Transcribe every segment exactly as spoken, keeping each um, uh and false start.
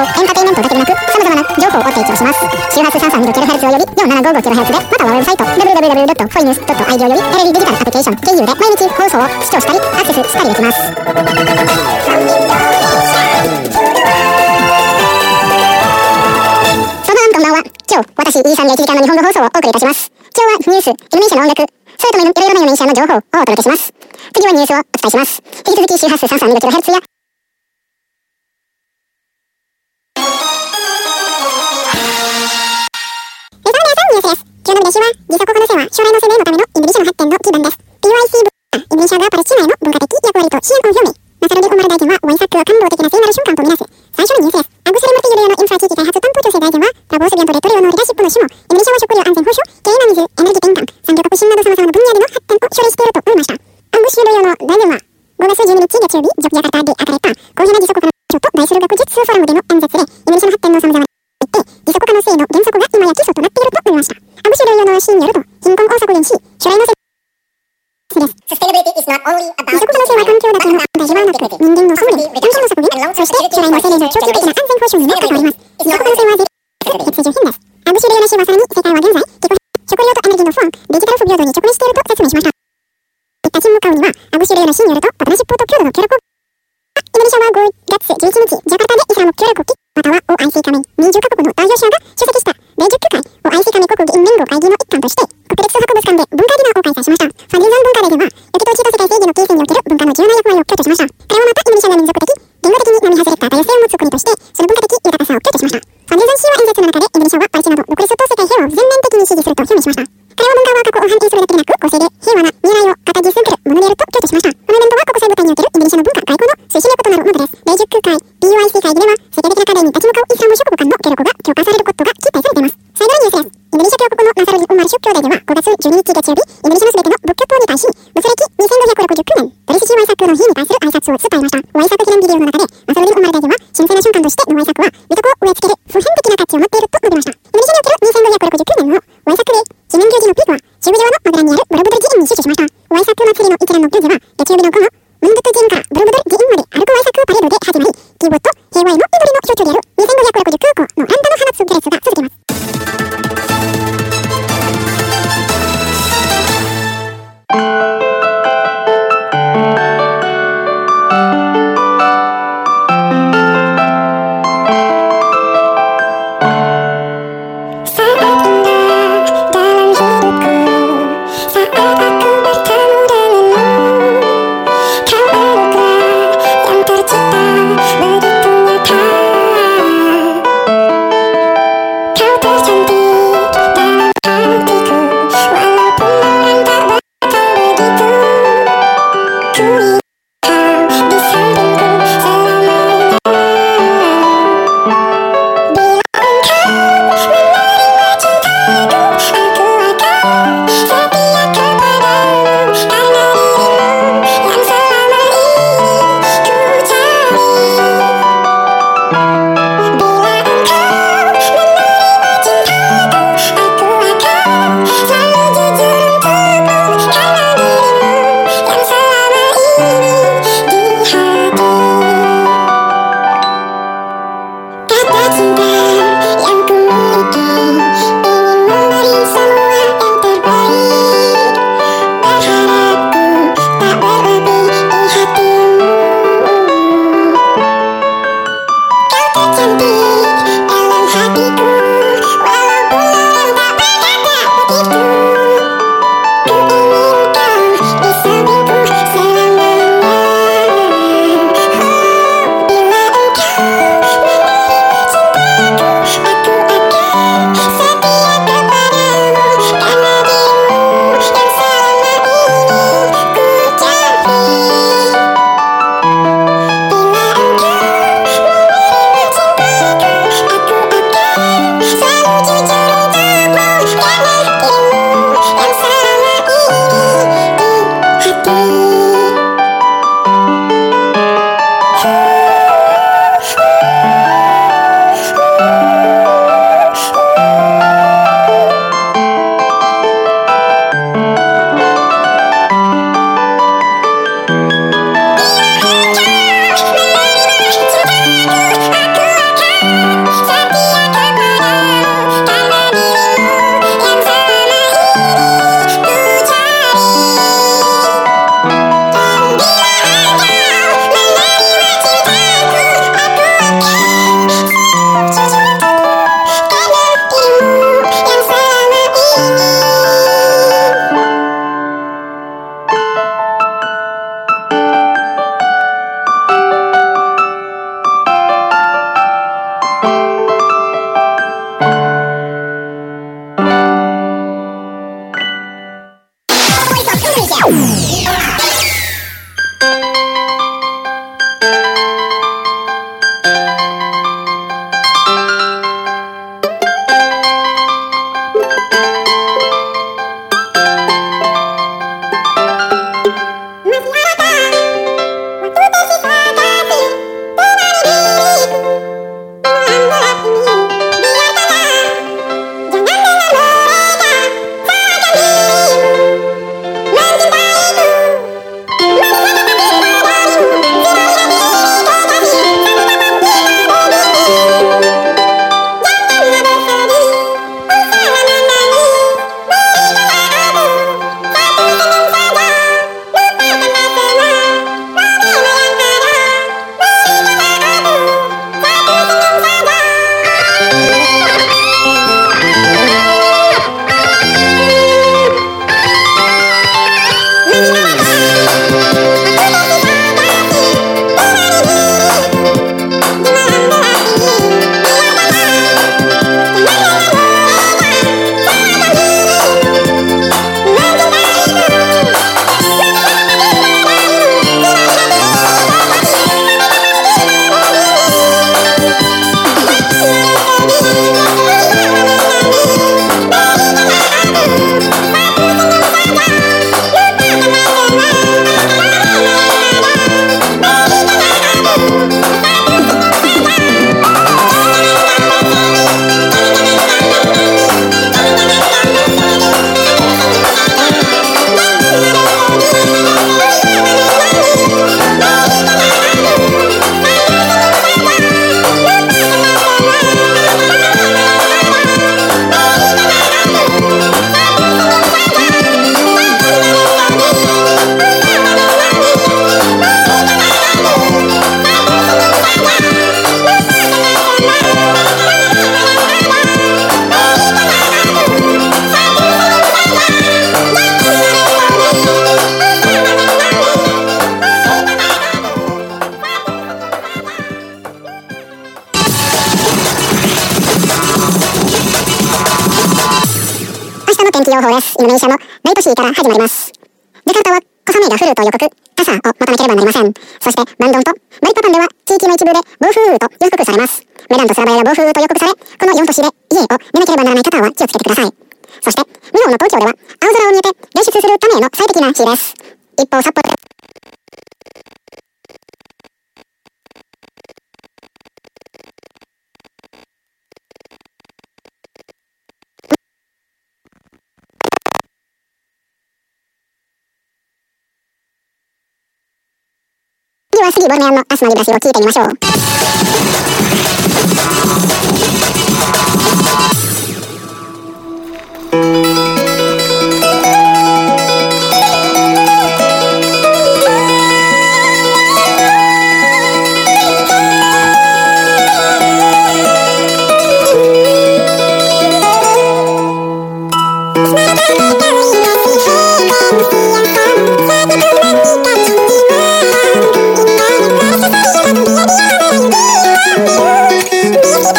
エンターテインメントだけでなく様々な情報を提供します。周波数 さんさんに キロヘルツ および よんななごご キロヘルツ で、またはウェブサイト ダブリューダブリューダブリュー ドット フォイニュース ドット アイディー よりテレビデジタルアプリケーション ケーユー で毎日放送を視聴したりアクセスしたりできます。そのこんばんは。今日私 E さんがいちじかんの日本語放送をお送りいたします。今日はニュース、アニメーションの音楽、それともいろいろなアニメーションの情報をお届けします。次はニュースをお伝えします。引き続き周波数 さんさんに キロヘルツ や今日の見出しは、時差国の性は将来の生命のためのインドネシアの発展の基盤です。ピーワイシー 文化、インドネシアがパレスチナへの文化的役割と支援を表明。ナサルディ・オマル大臣はワイサックは感動的な聖なる瞬間とみなす。最初のニュースです。アグセル・マルティジュレオのインフラ地域開発担当調整大臣は、ラボースビアント・レトリオのリーダーシップの種も、インドネシアは食料安全保障、経営な水、エネルギー転換、産業革新など様々な分野での発展を処理していると述べました。アンブシュレオの大臣は、ごがつじゅうににち月曜日、ジョグジャカルタで開かれた、公平な時速化の書と大数学実数フォーラムでの演説で、インドネシアの発展の様々な時速化の性の原則が今や基礎となっていると述べました。アブシュレイヨのシーンによると、貧困を削減し、将来の性です。時速化の性は環境だけの大事はなく、人間の総理、環境の削減、そして将来の性の長期的な安全保障にも関わります。時速化の性は絶必需品です。アブシュレイヨのシーンはさらに、世界は現在、気候食料とエネルギーの不安、デジタル不平等に直面していると説明しました。いったチームカウには、アブシュレイヨのシーンによると、パトナーシップと強度の協力を、インドネシアはごがつじゅういちにち、ジャカルタでイスラム協力国旗、または オーアイシー 加盟にじゅっかこくの代表者が出席した第じゅっきゅうかい オーアイシー 加盟国議員連合会議の一環として、国立博物館で文化ディナーを開催しました。ファンディーザン文化デーでは、ヨキトーチと世界正義の形成における文化の重要な役割を強調しました。彼はまたインドネシアが民族的、言語的に並外れた多様性を持つ国として、その文化的豊かさを強調しました。ファンディーザン氏は演説の中で、インドネシアはパレスチナの独立と世界平和を全面的に支持すると表明しました。彼は文化は過去を反映するだけでなく、公正で平和な未来を形作るものであると強調しました。このイベントは国際舞台におけるインドネシアの文化外交の推進力となるものです。第じゅっきゅうかい ピーワイシー 会議では、世界的な課題に立ち向かうイスラム諸国間の協力が強化されることが期待されています。最後のニュースです。インドネシア共和国のナサルディ・オマル出教大では、ごがつじゅうににち月曜日、インドネシアのすべての仏教徒に対し、仏歴にせんごひゃくろくじゅうきゅうねん、ドレスシーワイサックの日に対する挨拶を伝えました。ワイサック記念ビデオの中で、ナサルディ・オマル大臣は、神聖な瞬間としてのワイサックは、美徳を植え付ける普遍的な価値を持っていると述べました。インドネシアにおけるにせんごひゃくろくじゅうきゅうねんのワイサックデー、記念行事のピークは、中部上のマグラにあるブロブドル寺院に集中しました。ワイサック祭りの一連の行事は、月曜日の午後、ムンドゥト寺院からブロブドル寺院まで歩くワイサックパレードで始まり、キーボード、平和への祈りの象徴であるにせんごひゃくろくじゅうきゅうこのランタの放つ行列が続きます。 天気予報です。インドネシアの大都市から始まります。ジャカルタは小雨が降ると予告、傘を持たなければなりません。そしてバンドンとバリパパンでは地域の一部で暴風雨と予測されます。メダンとスラバヤが暴風雨と予告され、このよん都市で家を出なければならない方は気をつけてください。そして日本の東京では青空を見えて練習するための最適な日です。一方札幌で次は杉ボルネアンの明日のリブラシを聞いてみましょう。 Thank you.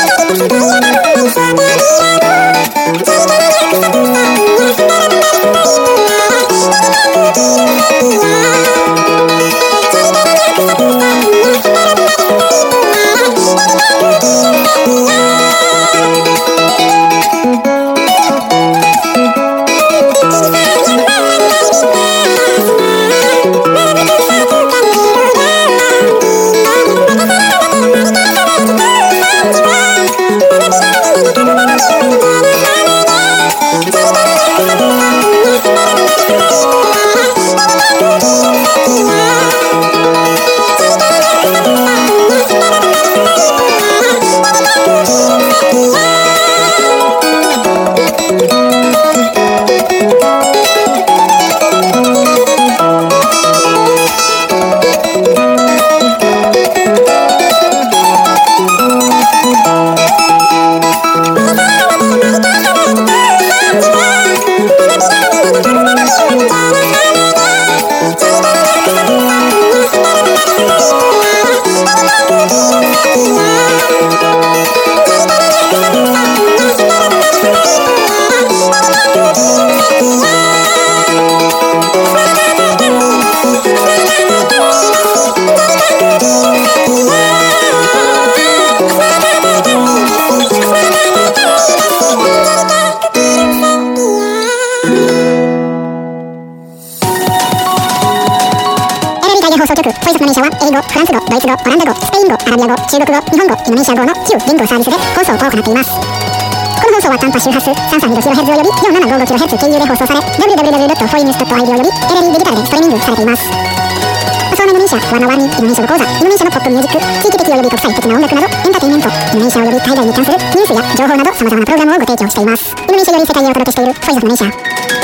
ネーシャは英語、フランス語、ドイツ語、オランダ語、スペイン語、アラビア語、中国語、日本語、インドネシア語のきゅう言語サービスで放送を行っています。この放送は短波周波数 さんさんにキロヘルツ および よんななごごキロヘルツ 経由で放送され ダブリューダブリューダブリュードットフォーイーニュースドットアイディー およびエルエルイーデジタルでストリーミングされています。パソーナインドネシア、ワンナワンにインドネシア語講座、インドネシアのポップミュージック、地域的および国際的な音楽など、エンターテインメント、インドネシアおよび海外に関するニュースや情報など様々なプログラムをご提供しています。インドネシアより世界へお届けしているフォイスオブネーシャ。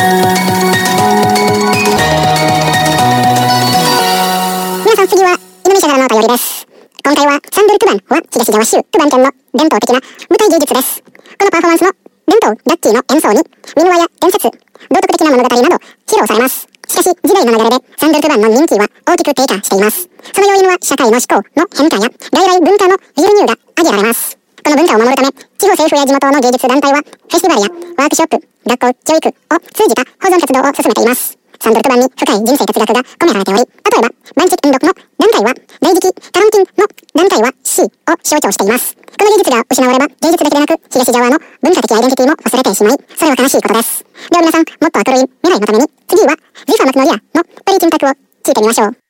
皆さん、次はインドネシアからのお便りです。今回はサンドルトゥバンは東ジャワ州トゥバン県の伝統的な舞台芸術です。このパフォーマンスの伝統楽器の演奏に民話や伝説、道徳的な物語など披露されます。しかし時代の流れでサンドルトゥバンの人気は大きく低下しています。その要因は社会の思考の変化や外来文化の輸入が挙げられます。この文化を守るため、地方政府や地元の芸術団体はフェスティバルやワークショップ、学校教育を通じた保存活動を進めています。サンドルトゥバンに深い人生哲学が込められており、例えばバンチキンドクの団体は大磁気、タロンティンの団体は C を象徴しています。この芸術が失われば芸術だけでなく東ジャワの文化的アイデンティティも忘れてしまい、それは悲しいことです。では皆さん、もっと明るい未来のために次はジファマクノリアのプリキンタクを聞いてみましょう。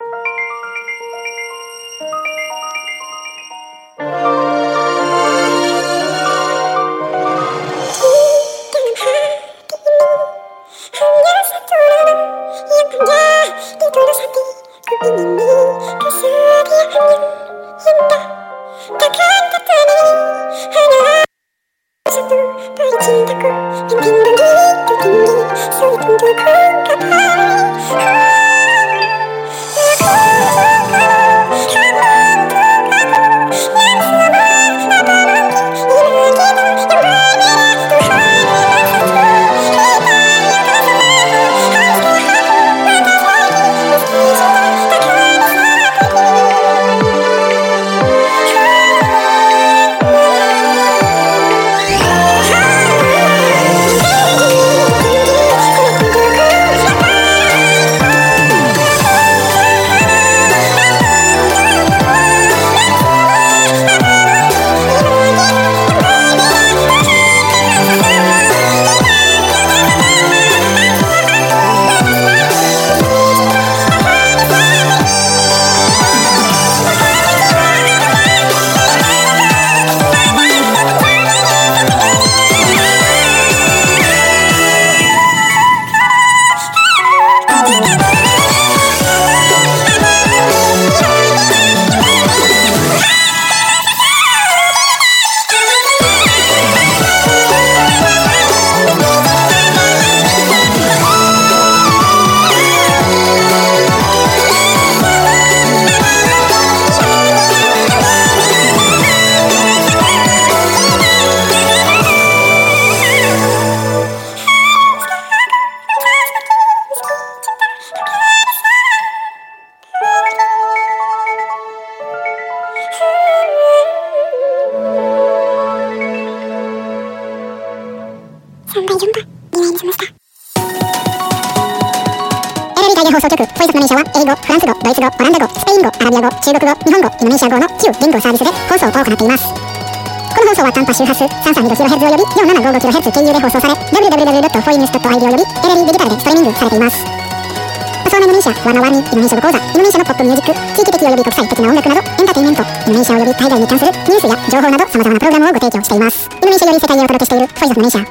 放送局フォイスオブネーシャは英語、フランス語、ドイツ語、オランダ語、スペイン語、アラビア語、中国語、日本語、インドネシア語のきゅう言語サービスで放送を行っています。この放送は短波周波数 さんさんにキロヘルツ および よんななごごキロヘルツ 経由で放送され ダブリューダブリューダブリュードットフォーイーニュースドットアイディー およびエルエルイーデジタルでストリーミングされています。パソーナインドネシア、ワンナワンにインドネシア語講座、インドネシアのポップミュージック、地域的および国際的な音楽などエンターテインメント、インドネシアおよび海外に関するニュースや情報など様々なプログラムをご提供しています。インドネシアより世界へお届けしているフォイスオブネーシャ。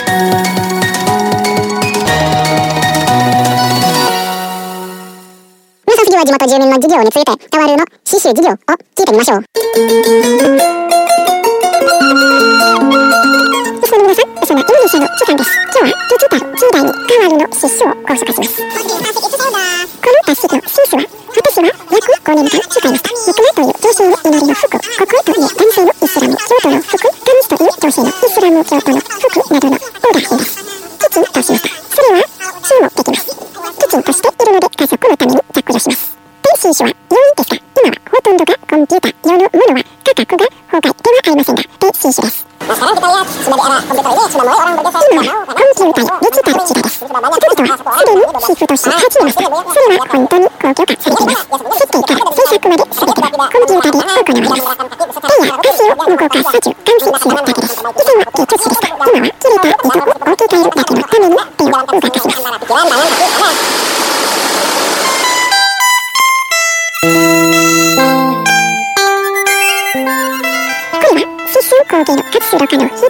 次は地元住民の事業についてタワルーの刺繍事業を聞いてみましょう。リスナーの皆さん、そんなインドネシアの期間です。今日はルチュタルじゅう代にタワルーの刺繍をご紹介します。この達式のスースは私は約ごねんかん使いました。ミクマという女性の祈りの服、国という男性のイスラム教徒の服、ガミスという女性のイスラム教徒の服などのオーダー品です。キチンとしました。それは収納できます。キチンとしているので家族のために着用します。新種は要因ですが、今はほとんどがコンピューター用のものは価格が崩壊ではありませんが、低新種です。今はコンピューター、デジタル時代です。人々はすでに皮膚として始めました。それは本当に高級化されています。設計から製作まで全てがコンピューターで行われます。手や足を動かす途中、監視するだけです。以前は手術でした。今は切れた糸を置き換えるだけのために手を動かします。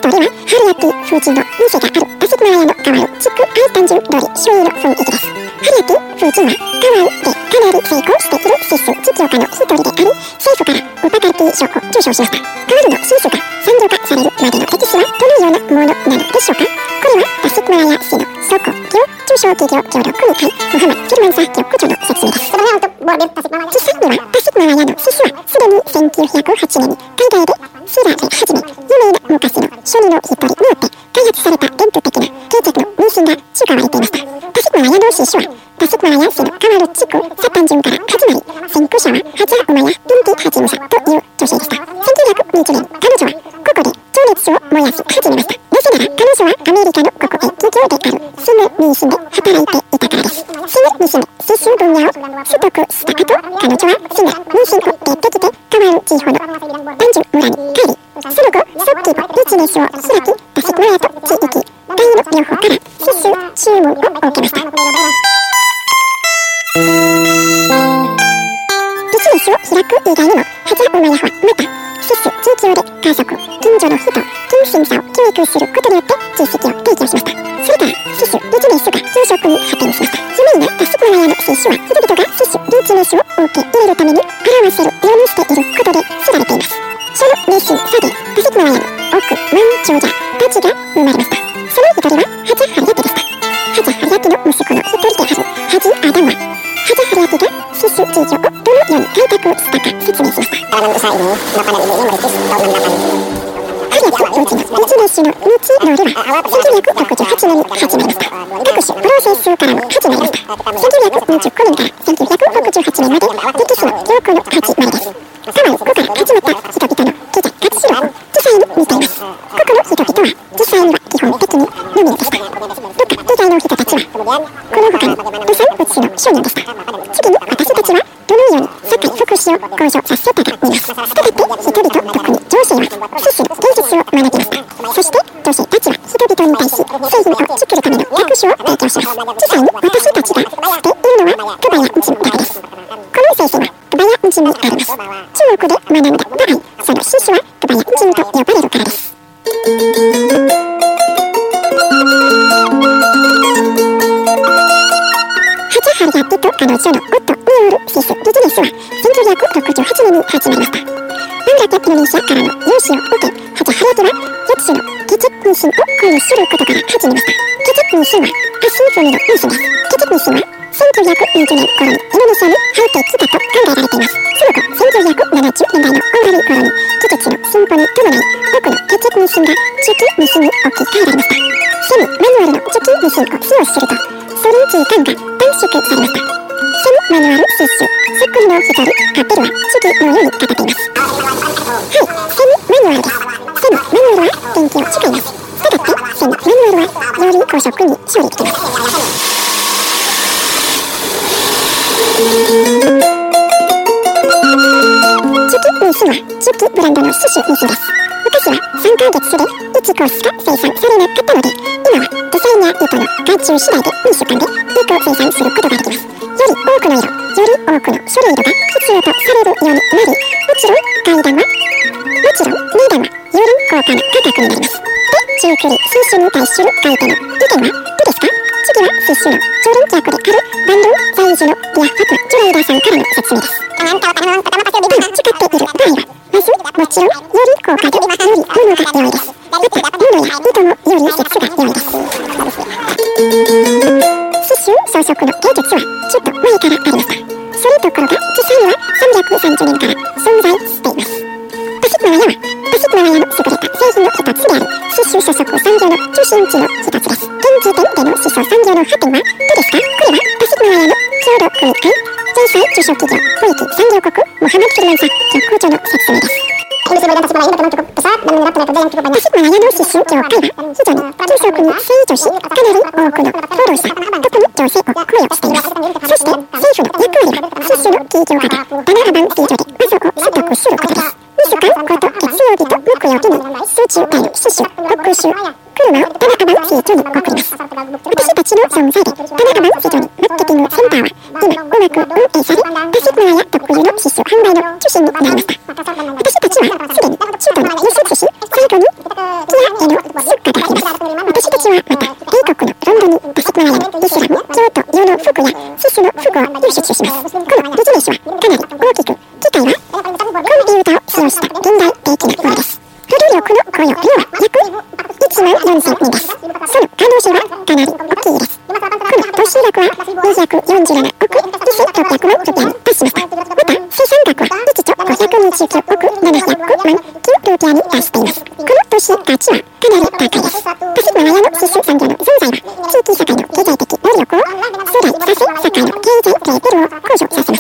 通りは春秋風鎮の店があるタシクマラヤの川う地区愛丹順通り周囲の雰囲気です。春秋風鎮は川うでかなり成功しているシス実業家の一人であり、政府からウパカルティ賞を受賞しました。川うのシスが産業化されるまでの歴史はどのようなものなのでしょうか。これはタシクマラヤ市の総工業中小企業協力組会ムハマフィルマンサー局長の説明です。実際にはタシクマラヤのシスはすでにせんきゅうひゃくはちねんに海外でスラで始め、有名な昔の初二の一人によって開発された伝統的な定着の迷信が使われていました。タシクマラヤのシスはタシクマラヤ市の川る地区サタン順から始まり、先駆者はハジャウマヤ・ビンティ・ハジムサという女性でした。せんきゅうひゃくにじゅうねん、彼女はここで情熱を燃やし始めました。なぜなら彼女はアメリカの国営企業であるスム・ミーシンで働いていたからです。スム・ミーシンでシス分野を取得した後、彼女はすぐミーシンを出てきて川る地方の丹順村に帰り、その後早期のビジネスを開き、タシクマラヤと地域外の両方からシス注文を受けました。ビジネスを開く以外にもハジャウマヤはまたシス地域で家族、近所の人、近親者を教育することによって知識を提供しました。それからシスビジネスが朝食に発展しました。有名なタシクマラヤのシスは人々がシスビジネスを受け入れるために表せるようにしていることで知られています。その迷信さでタシクマラヤの億万長者たちが生まれました。その一人はハジャハリヤテでした。ハジャハリヤテの息子の一人であるハジアダムはハジャハリヤテがシス地域をどのように開拓したか説明しました。ハリヤテのうちのビジネスの道のりはせんきゅうひゃくろくじゅうはちねんに始まりました。各種プロセスからも始まりました。せんきゅうひゃくにじゅうきゅうねんからせんきゅうひゃくろくじゅうはちねんまで歴史の記憶の始まりです。川うから始まった人々の記事活史料を実際に見ています。ここの人々は実際には基本的に無名でした。どっか以外の人たちはこの他の土産物の商人でした。次に私たちはどのように社会福祉を向上させたか見ます。したがって人々、特に女性はシスの芸術を学びました。そして女性たちは人々に対し製品を作るための学習を提供します。実際に私たちが知っているのはクバヤ人だけです。この製品はクバヤ人にあります。中国で学んだ場合、そのシスはクバヤ人と呼ばれるからです。ハジャハリヤテと彼女の夫によるシスビジネスはせんきゅうひゃくろくじゅうはちねんに始まりました。バングラディノネシアからの融資を受け、ハジャハリヤテはよっつのケチェクニシンを購入することから始めました。ケチェクニシンはアシンフォニのニシンです。ケチェクニシンはせんきゅうひゃくにじゅうねん頃にインドネシアに入ってきたと考えられています。その後、せんきゅうひゃくななじゅうねんだいの終わり頃に技術の進歩に伴い、多くのケチェクニシンがチュキニシンに置き換えられました。セミマニュアルのチュキニシンを使用すると、その時間が短縮されました。セミマニュアルシス、そっくりの一人、カペルは次のように語っています。はい、セミマニュアルです。セミマニュアルは電気を使います。したがってセミマニュアルはより高速に処理できます。チュキニシンはチュキブランドのシスニシンです。昔はさんかげつでいちコースしか生産されなかったので、今はデザイナー糸の外注次第でにしゅうかんでいっこ生産することができます。より多くの色、より多くの種類色が必要とされるようになり、もちろん階段は、もちろん値段はより高価な価格になります。で、中距離シスに対する買い手の意見はどうですか？次はシスの常連客であるバンドン在住のリア・ファクマ・ジュライダーさんからの説明です。今使っている場合は、まず、もちろんより高価でより物が良いです。また、物や糸もより質が良いです。刺繍装飾の芸術はちょっと前からありました。それところが実際にはさんびゃくさんじゅうねんから存在しています。タシクマラヤはタシクマラヤの優れた製品の一つである刺繍装飾産業の中心地の一つです。現時点での刺繍産業の発展はどうですか？これはタシクマラヤの協力組会前菜中小企業貿易産業国モハマド・フィルマンサ局長の説明です。タシクマラヤの刺繍業界は非常に急速に成長し、かなり多くの労働者、特に女性を雇用しています。そして政府の役割は刺繍の企業家がダナアバン企業で場所を取得することです。にしゅうかんごと月曜日と木曜日に数十回の刺繍、特集、車をダナアバン市場に送ります。私たちの存在でダナアバン市場にマーケティングセンターは今うまく運営され、タシクマラヤ特有の刺繍販売の中心になりました。私たちはすでに中途の輸出し、最後にティアへのxuất荷があります。私たちはまた、米国のロンドンにタシクマラヤのイスラム、教と世の服やシスの服を輸出します。このビジネスはかなり大きく、機体はコンピューターを使用した現代的なものです。不動力の雇用量は約いちまんよんせんにんです。その可能性はかなり大きいです。この投資額はにひゃくよんじゅうななおくにせんろっぴゃくまんルピアに達しました。また生産額はいちちょごひゃくにじゅうきゅうおくななひゃくまん金ルピアに達しています。この投資価値はかなり高いです。パシフィマラヤのシス産業の存在は地域社会の経済的能力を阻害させ、社会の経済レベルを向上させました。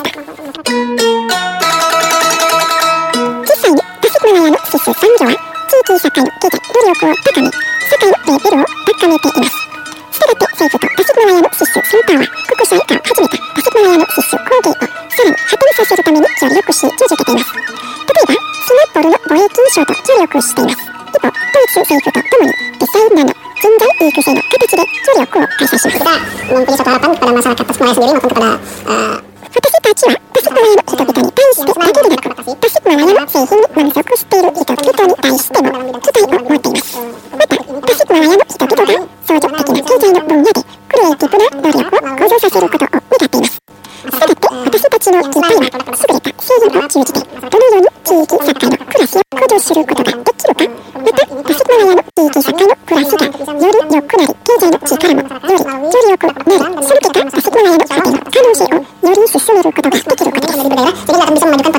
実際にパシフィマラヤのシス産業は地域社会の経済能力を高め、社会のレベルを高めています。したがって政府とパシフィマラヤのシスセンターは国際から始めたパシフィマラヤのシス工芸をさらに発展させるために協力し続けています。例えば、シナポルの貿易商と協力しています。一方、ドイツ政府とともにデザイナーの人材育成の形で協力を開催します。私たちはパシフィマラヤの人々に対してだけでなく、パシフィマラヤの製品に満足している人々に対しても期待を持っています。また、パシフィマラヤの人々が創造的な経済の分野でクリエイティブな能力を向上させることを願っています。したがって私たちの期待は優れた製品を通じてどのように地域社会の暮らしを向上することができるか、またパシフィマラヤの地域社会の暮らしがより良くなり、経済の力もより強力なり、その結果パシフィマラヤの発展の可能性をより進めることができることです。それではこれでその皆さん、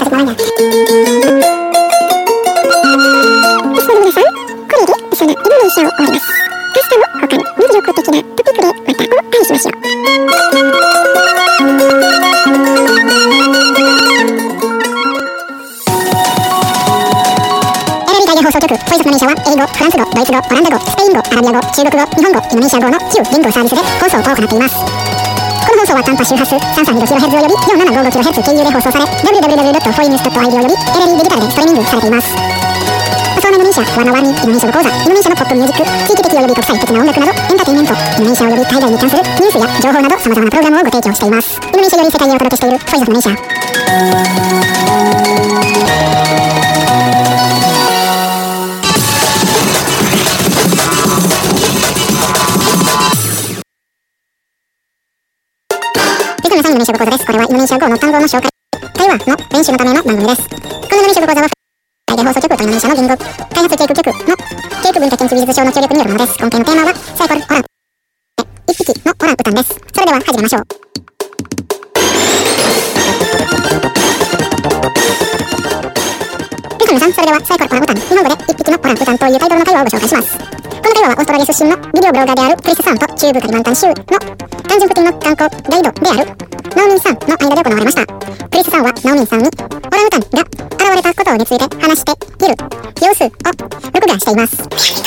イノベーションを終わります。明日も他の魅力的なトピックでまたお会いしましょう。放送局、トイズマネーシャは英語、フランス語、ドイツ語、オランダ語、スペイン語、アラビア語、中国語、日本語、インドネシア語のきゅう言語サービスで放送を行っています。この放送は短波周波数 さんさんに キロヘルツ および よんななごご キロヘルツ 経由で放送され、ダブリューダブリューダブリュードットフォーイニュースドットアイディー およびエレリーデジタルでストリーミングされています。パソーナインドネシア、ワナワニ、インドネシア語講座、インドネシアのポップミュージック、地域的および国際的な音楽など、エンターテインメント、インドネシアおよび海外に関するニュースや情報など様々なプログラムをご提供しています。インドネシアより世界にお届けしているトイズマネーシャ。インドネシア語講座です。これはインドネシア語の単語の紹介、会話の練習のための番組です。このインドネシア語講座は大放送局とインドネシアの言語開発教育局の教育文化研究技術省の協力によるものです。今回のテーマはサイコルオラン一匹のオランウータンです。それでは始めましょう。皆さん、それではサイコルオランウータン、日本語で一匹のオランウータンというタイトルの会話をご紹介します。この会話はオーストラリア出身のビデオブロガーであるクリスさんと中部カリマンタン州の単純付近の観光ガイドであるナオミンさんの間で行われました。クリスさんはナオミンさんにオランウータンが現れたことについて話している様子を録画しています。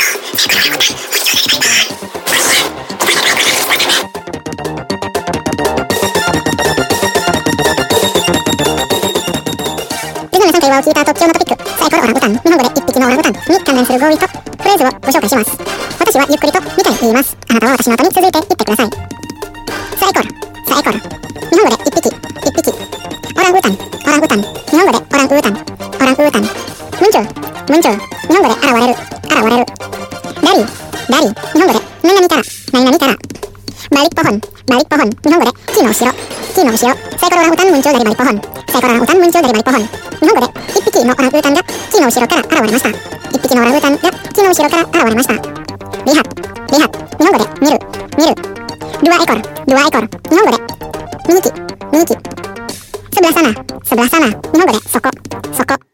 皆さん、会話を聞いた特徴のトピック、サイコルオランウータン、日本語で一匹のオランウータンに関連する語彙とフレーズをご紹介します。私はゆっくりとにかい言います。あなたは私の後に続いて言ってください。サイコル、サイコル、日本語で一匹、一匹。オランウータン、オランウータン、日本語でオランウータン、オランウータン。ムンチュー、ムンチュー、日本語で現れる、現れる。ダリー、ダリー、日本語で何々から、何々から。バリッポホン、バリッポホン、日本語で木の後ろ、木の後ろ。サイコルオランウータンムンチューダリバリポホン、サイコルオランウータンムンチューダリバリポホン。日本語で一匹のオランウータンが木の後ろから現れました。一匹のオランウータンが木の後ろから現れました。リハ、リハ、日本語で見る、見る。ルアエコル、ルアエコル、日本語で右木、右木。スブラサナ、スブラサナ、日本語でそこ、そこ。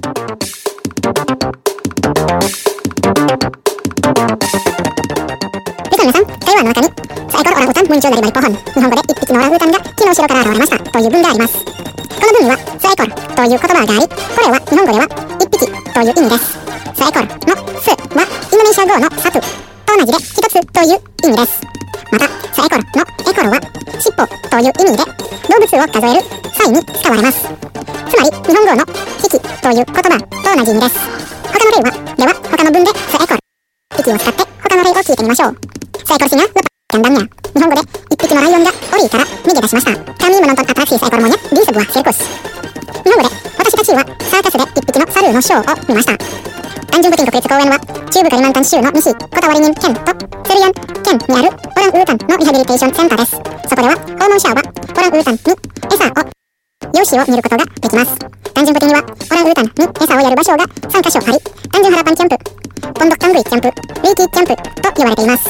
皆さん、会話の中にサイコルオランウータンムンチューダリバリポホン、日本語で一匹のオランウータンが木の後ろから現れましたという文があります。この文にはサイコルという言葉があり、これは日本語では一匹という意味です。サイコルのスはインドネシア語のサプと同じで一つという意味です。またサイコルのエコルは尻尾という意味で動物を数える際に使われます。つまり日本語の匹という言葉と同じ意味です。他の例は、では他の文でサイコル匹を使って他の例を聞いてみましょう。サイコルシニャ、キャンダンニャ。日本語で一匹のライオンが檻から逃げ出しました。カミームノントンアタラクシーサイコルモニャ、ディースブワセルコス。日本語で私たちはサーカスで一匹のサルーのショーを見ました。 単純付近国立公園は中部カリマンタン州の西コタワリニン県とセルヤン県にあるオランウータンのリハビリテーションセンターです。そこでは訪問者はオランウータンに餌を用紙を見ることができます。単純的にはオランウータンに餌をやる場所がさんかしょあり、単純ハラパンキャンプ、ポンドッカンブイキャンプ、ウィーキーキャンプと言われています。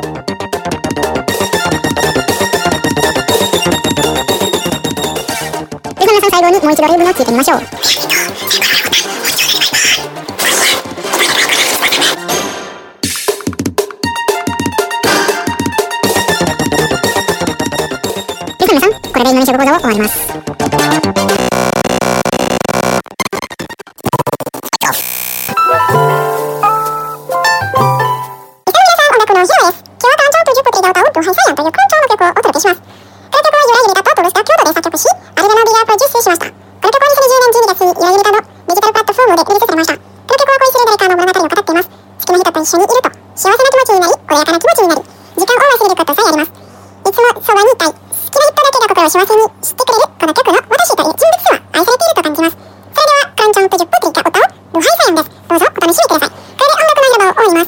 では皆さん、最後にもう一度例文を聞いてみましょう。では皆さん、これでインドネシア語講座を終わります。 一緒にいると幸せな気持ちになり、穏やかな気持ちになり、時間を忘れることさえあります。いつもそばにいたい、好きな人だけが心を幸せにしてくれるこの曲の私という人物は愛されていると感じます。それではカンチョンとじゅっぷついか歌をルハイサヤンです。どうぞお楽しみください。これで音楽の広場を終わります。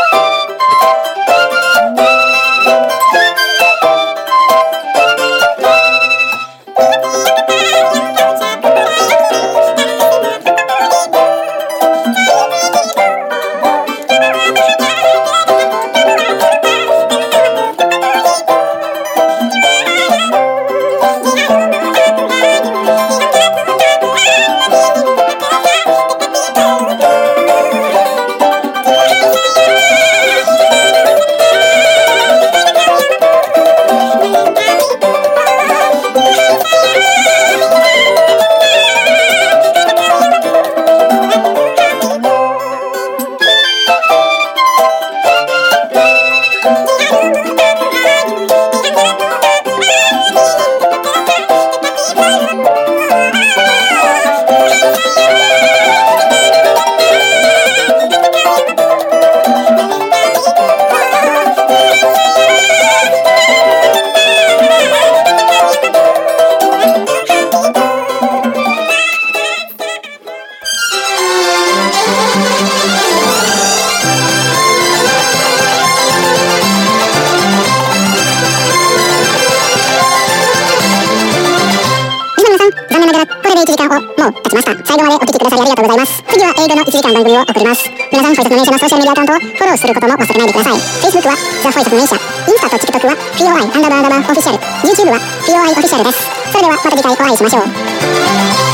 いちじかんをもう経ちました。最後までお聞きくださりありがとうございます。次は英語のいちじかん番組を送ります。皆さん、フォイサスの名社のソーシャルメディアアカウントをフォローすることも忘れないでください。Facebook はザ・フォイサスの名社、インスタと TikTok は ピーオーアイ アンダーバーアンダーバーオフィシャル、YouTube は ピーオーアイ オフィシャルです。それではまた次回お会いしましょう。